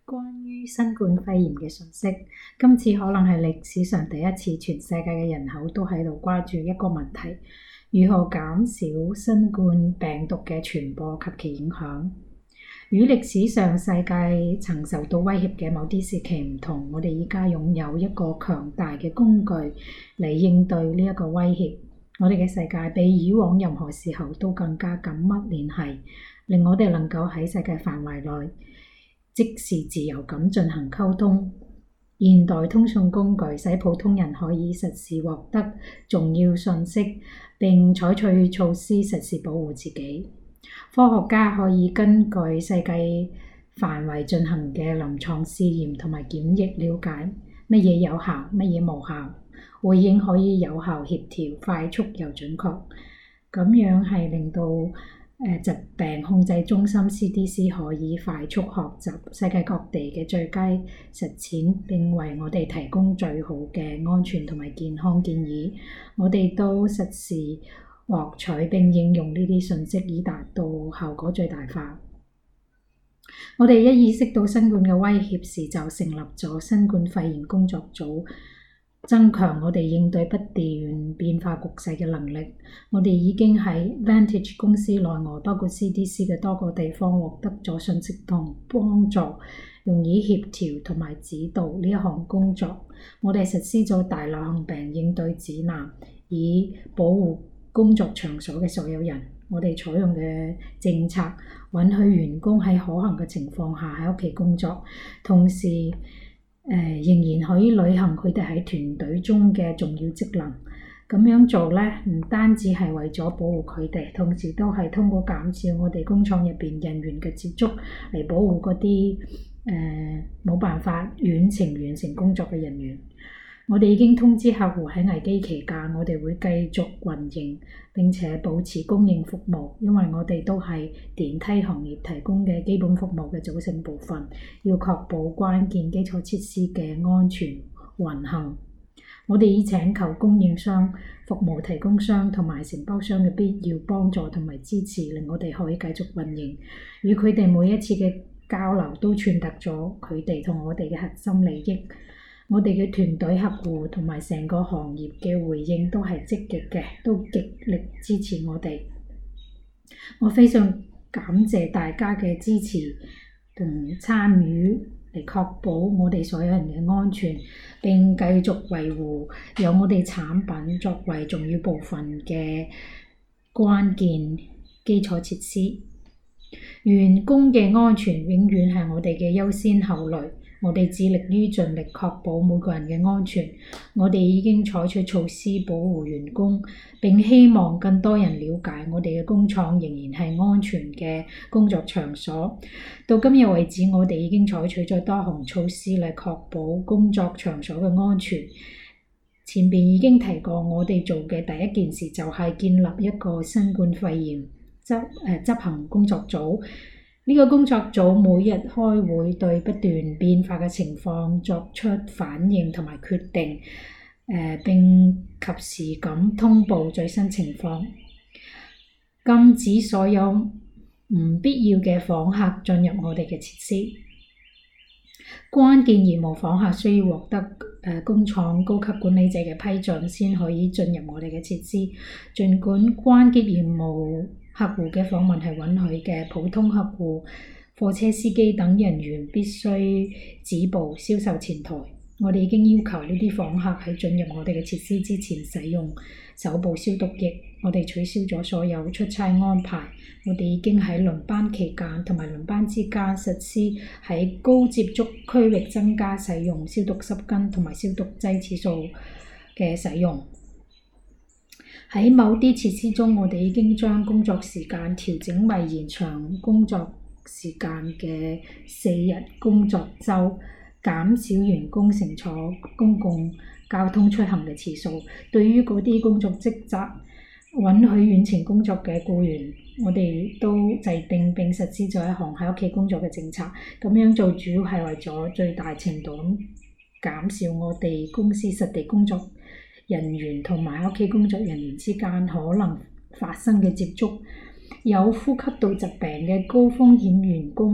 關於新冠肺炎嘅信息，今次可能係歷史上第一次全世界嘅人口都喺度關注一個問題：如何減少新冠病毒嘅傳播及其影響。與歷史上世界曾受到威脅嘅某啲時期唔同，我哋而家擁有一個強大嘅工具嚟應對呢一個威脅。我哋嘅世界比以往任何時候都更加緊密聯繫，令我哋能夠喺世界範圍內即時自由咁進行溝通。現代通訊工具使普通人可以實時獲得重要信息，並採取措施實時保護自己。科學家可以根據世界範圍進行嘅臨床試驗同埋檢疫，了解乜嘢有效，乜嘢無效，回應可以有效協調、快速又準確。咁樣係令到疾病控制中心 CDC 可以快速學習世界各地嘅最佳實踐，並為我哋提供最好嘅安全同埋健康建議。我哋都實時獲取並應用呢啲信息，以達到效果最大化。我哋一意識到新冠嘅威脅時，就成立咗新冠肺炎工作組，增強我哋應對不斷變化局勢嘅能力。我哋已經喺 Vantage 公司內外，包括 CDC 嘅多個地方獲得咗信息同幫助，用以協調同埋指導呢一項工作。我哋實施咗大流行病應對指南，以保護工作場所嘅所有人。我哋採用嘅政策允許員工喺可行嘅情況下喺屋企工作，同時仍然可以履行佢哋喺團隊中嘅重要職能。咁樣做呢，唔單止係為咗保護佢哋，同時都係通過減少我哋工廠入邊人員嘅接觸嚟保護嗰啲冇辦法遠程完成工作嘅人員。我哋已經通知客戶喺危機期間，我哋會繼續運營並且保持供應服務，因為我哋都係電梯行業提供嘅基本服務嘅組成部分，要確保關鍵基礎設施嘅安全運行。我哋已請求供應商、服務提供商同埋承包商嘅必要幫助同埋支持，令我哋可以繼續運營。與佢哋每一次嘅交流都傳達咗佢哋同我哋嘅核心利益。我哋嘅團隊、客戶同埋成個行業嘅回應都係積極嘅，都極力支持我哋。我非常感謝大家嘅支持同參與，嚟確保我哋所有人嘅安全，並繼續維護有我哋產品作為重要部分嘅關鍵基礎設施。員工嘅安全永遠係我哋嘅優先考慮。我哋致力於盡力確保每個人嘅安全。我哋已經採取措施保護員工，並希望更多人了解我哋嘅工廠仍然係安全嘅工作場所。到今日為止，我哋已經採取咗多項措施嚟確保工作場所嘅安全。前邊已經提過，我哋做嘅第一件事就係建立一個新冠肺炎執行工作組。呢個工作組每日開會，對不斷變化嘅情況作出反應同埋決定，並及時咁通報最新情況，禁止所有唔必要嘅訪客進入我哋嘅設施。關鍵業務訪客需要獲得工廠高級管理者嘅批准先可以進入我哋嘅設施。儘管關鍵業務客戶嘅訪問係允許嘅，普通客戶、貨車司機等人員必須止步銷售前台。我哋已經要求呢啲訪客喺進入我哋嘅設施之前使用手部消毒液。我哋取消咗所有出差安排。我哋已經喺輪班期間同埋輪班之間實施喺高接觸區域增加使用消毒濕巾同埋消毒劑次數嘅使用。喺某啲設施中，我哋已經將工作時間調整為延長工作時間嘅4日工作週，減少員工乘坐公共交通出行嘅次數。對於嗰啲工作職責允許遠程工作嘅僱員，我哋都制定並實施咗一項喺屋企工作嘅政策。咁樣做主要係為咗最大程度咁減少我哋公司實地工作人員同埋喺屋企工作人員之間可能發生嘅接觸。有呼吸道疾病嘅高風險員工可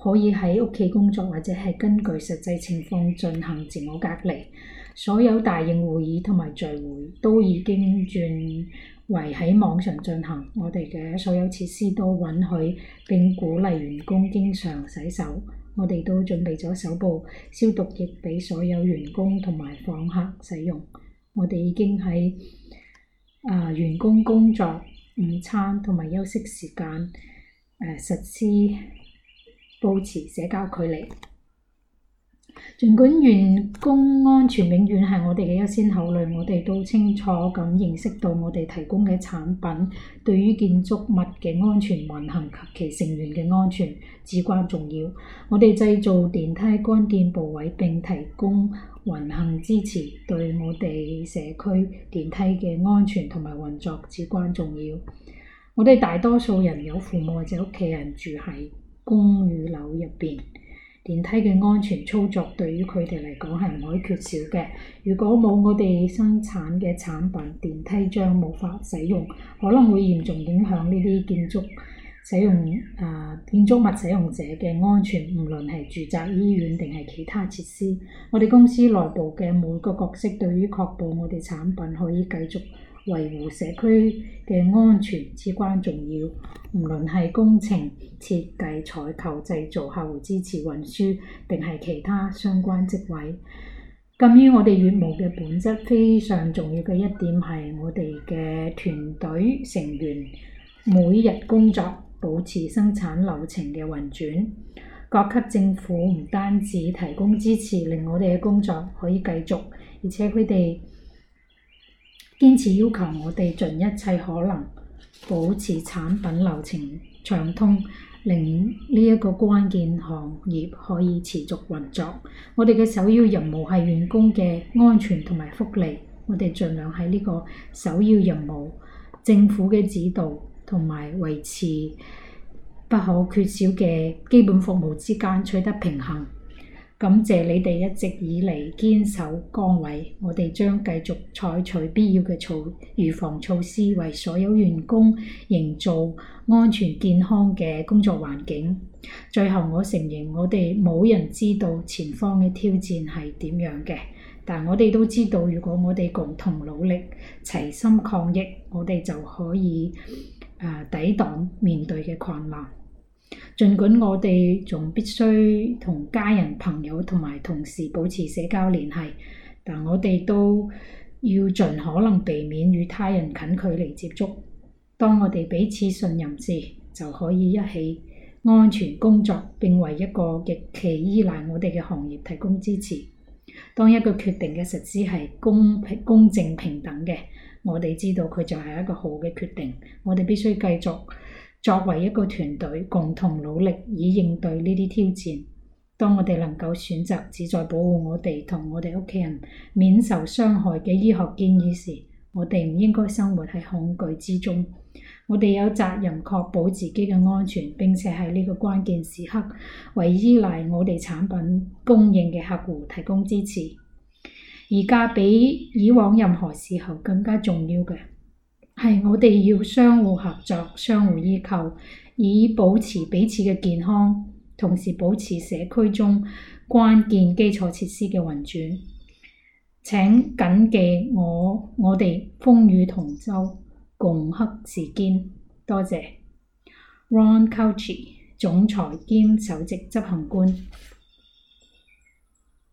可以喺屋企工作或者係根據實際情況進行自我隔離。所有大型會議同埋聚會都已經轉為喺網上進行。我哋嘅所有設施都允許並鼓勵員工經常洗手。我哋都準備咗手部消毒液俾所有員工同埋訪客使用。我哋已經喺員工工作、午餐同埋休息時間實施保持社交距離。儘管員工安全永遠係我哋嘅優先考慮，我哋都清楚咁認識到我哋提供嘅產品對於建築物嘅安全運行及其成員嘅安全至關重要。我哋製造電梯關鍵部位並提供運行支持，對我哋社區電梯嘅安全同埋運作至關重要。我哋大多數人有父母或者屋企人住喺公寓樓入邊。電梯嘅安全操作對於佢哋嚟講係唔可以缺少嘅。如果冇我哋生產嘅產品，電梯將無法使用，可能會嚴重影響呢啲建築物使用者嘅安全，無論係住宅、醫院定係其他設施。我哋公司內部嘅每個角色對於確保我哋產品可以繼續維護社區嘅安全至關重要，無論係工程、設計、採購、製造、客戶支持、運輸，定係其他相關職位。鑑於我哋業務嘅本質，非常重要嘅一點係我哋嘅團隊成員每日工作，保持生產流程嘅運轉。各級政府唔單止提供支持，令我哋嘅工作可以繼續，而且佢哋堅持要求我哋盡一切可能保持產品流程暢通，令呢一個關鍵行業可以持續運作。我哋嘅首要任務係員工嘅安全同埋福利。我哋盡量喺呢個首要任務、政府嘅指導同埋維持不可缺少嘅基本服務之間取得平衡。感謝你哋一直以嚟堅守崗位，我哋將繼續採取必要嘅預防措施，為所有員工營造安全健康嘅工作環境。最後，我承認我哋冇人知道前方嘅挑戰係點樣嘅，但我哋都知道，如果我哋共同努力、齊心抗疫，我哋就可以抵擋面對嘅困難。儘管我哋仲必須同家人、朋友同埋同事保持社交聯繫，但我哋都要盡可能避免與他人近距離接觸。當我哋彼此信任時，就可以一起安全工作，並為一個極其依賴我哋嘅行業提供支持。當一個決定嘅實施係公正平等嘅，我哋知道佢就係一個好嘅決定。我哋必須繼續作為一個團隊，共同努力以應對呢啲挑戰。當我哋能夠選擇旨在保護我哋同我哋屋企人免受傷害嘅醫學建議時，我哋唔應該生活喺恐懼之中。我哋有責任確保自己嘅安全，並且喺呢個關鍵時刻為依賴我哋產品供應嘅客戶提供支持。而家比以往任何時候更加重要嘅係我哋要相互合作、相互依靠，以保持彼此嘅健康，同時保持社區中關鍵基礎設施嘅運轉。請謹記我哋風雨同舟，共克時艱。多謝。Ron Cauchi，總裁兼首席執行官。